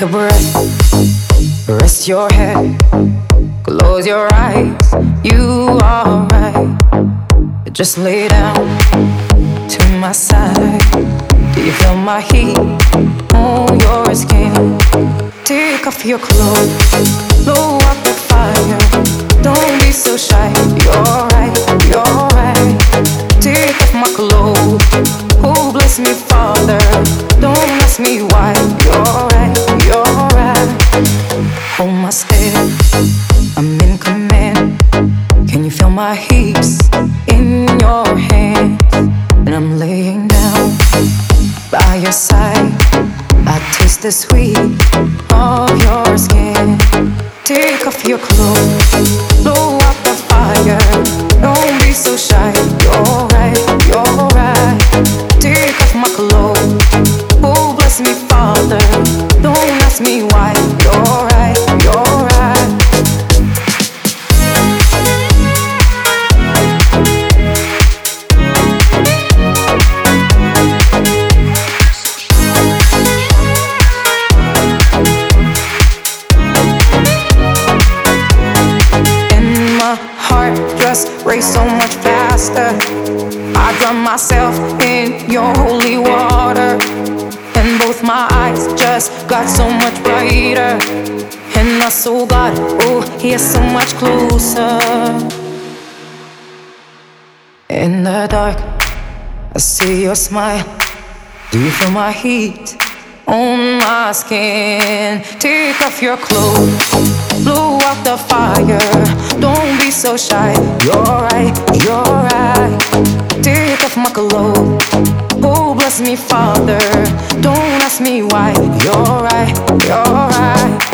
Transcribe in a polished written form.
Take a breath, rest your head, close your eyes, you are right. Just lay down to my side. Do you feel my heat on your skin? Take off your clothes, blow out the fire. Don't be so shy, you're right, you're right. Take off my clothes, oh bless me Father. Don't ask me why, you're right, you're right. Hold my step, I'm in command. Can you feel my hips in your hands? And I'm laying down by your side. I taste the sweet of your skin. Take off your clothes, blow out the fire. Don't be so shy, you're right, you're right. Take off my clothes, oh bless me Father. Don't ask me why, you're right, you're right. Just race so much faster. I drown myself in your holy water, and both my eyes just got so much brighter. And my soul got, oh, he's so much closer. In the dark, I see your smile. Do you feel my heat on my skin? Take off your clothes, blow out the fire. Don't be so shy, you're right, you're right. Take off my clothes, oh bless me Father. Don't ask me why, you're right, you're right.